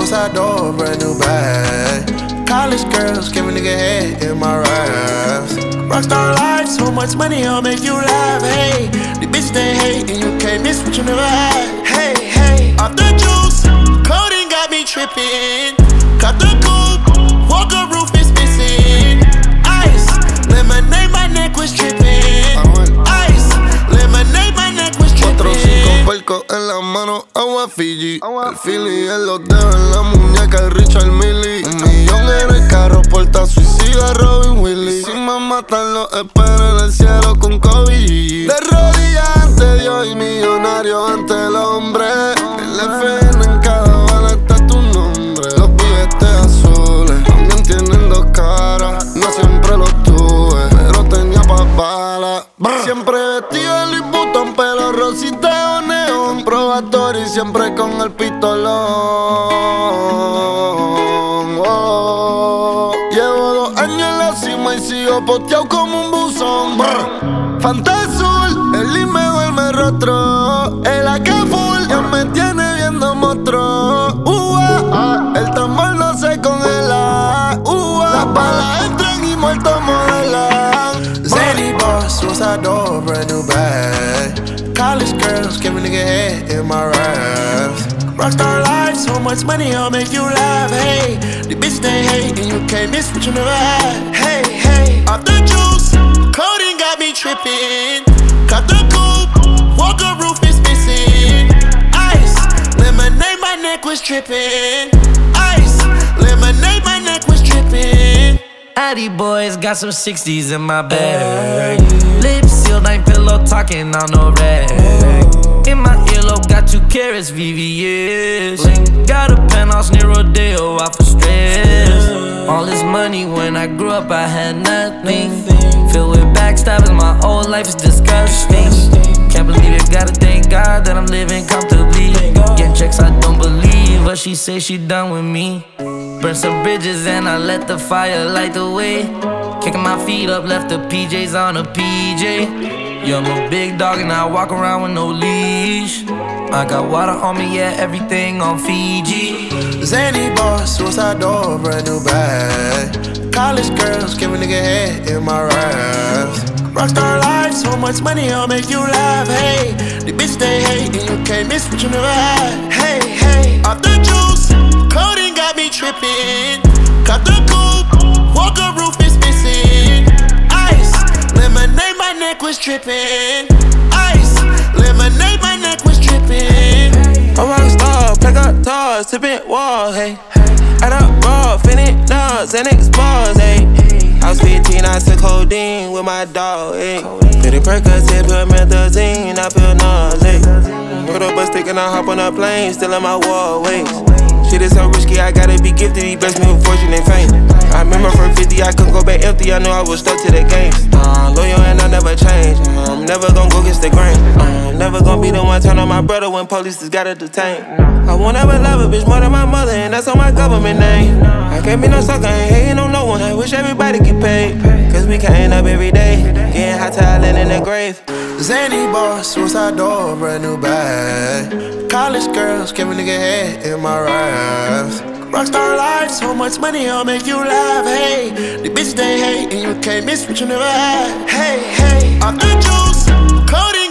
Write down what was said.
suicide door, brand new bag. College girls, give a nigga head in my raps. Rockstar life, so much money, I'll make you laugh. Hey, the bitch they hate, and you can't miss what you never had. Hey, hey, off the juice, coding got me tripping. Cut the coupe, Walker roof is missing. Ice, lemonade, my neck was tripping. Ice, lemonade, my neck was tripping. 4 o 5 percos en la mano, agua Fiji. El Philly en los dedos, en la muñeca, el Richard Mille. 1 millón en el carro, porta suicida Robin Williams. Si me matan, lo espero en el cielo con Kobe Gigi. De rodillas ante Dios y millonario ante el hombre. El FN en cada bala está tu nombre. Los billetes azules también tienen 2 caras. No siempre los tuve, pero tenía pa' balas. Siempre vestido de Louis Vuitton, pelo rosita o neón. Probatorio y siempre con el pistolón. Llevo 2 años en la cima y sigo posteado como un buzón. Fantasul, el I me vuelve rostro. El AK full ya me tiene viendo monstruo. El tambor no se congela. Las balas entran y muertos modelan. Zany boss, suicide door, brand new bag. College girls, give a nigga head in my raps. Rockstar life, so much money, I'll make you laugh. Hey, the bitch they hate, and you can't miss what you never had. Hey, hey, off the juice, coding got me tripping. Cut the coupe, Walker roof is missing. Ice, lemonade, my neck was tripping. Ice, lemonade, my neck was tripping. Addy boys got some 60s in my bag. Lips sealed, ain't pillow talking on no rag. In my earlobe, got 2 carats, VVS. Got a penthouse near Rodeo, out for stress. All this money, when I grew up, I had nothing. Filled with backstabbers, my whole life is disgusting. Can't believe it, gotta thank God that I'm living comfortably. Get checks, I don't believe, but she say she done with me. Burn some bridges and I let the fire light the way. Kicking my feet up, left the PJs on a PJ. Yeah, I'm a big dog and I walk around with no leash. I got water on me, yeah, everything on Fiji. Zany boss, suicide door, brand new bag. College girls, give a nigga head in my raps. Rockstar life, so much money, I'll make you laugh. Hey, the bitch they hate, and you can't miss what you never had. Hey, hey, off the juice, coding got me tripping. Cut the coupe, Walker roof is missing. Ice, lemonade, my neck was tripping. Ice, lemonade, my neck was tripping. A rockstar, pack up toys, tipping walls, hey. Add up raw, finish nuts, and bars, hey. I was 15, I took codeine with my dog, hey. Pretty Percocet, put methazine, I feel nauseous. Put up a stick and I hop on a plane, still in my wall, wait. Shit is so risky, I gotta be gifted. He blessed me with fortune and fame. I remember from 50, I couldn't go back empty. I knew I was stuck to the game. Loyal and I never change. I'm never gonna go against the grain. I'm never gonna be the one turn on my brother when police just gotta detain. I won't ever love a bitch more than my mother, and that's on my government name. I can't be no sucker, ain't hating on no one. I wish everybody get paid, cause we can't up every day. Getting hot talent in the grave. Zany boss, suicide door, brand new bag. College girls, give a nigga head in my raps. Rockstar life, so much money, I'll make you laugh. Hey, the bitch they hate, and you can't miss what you never had. Hey, hey, off the juice, coding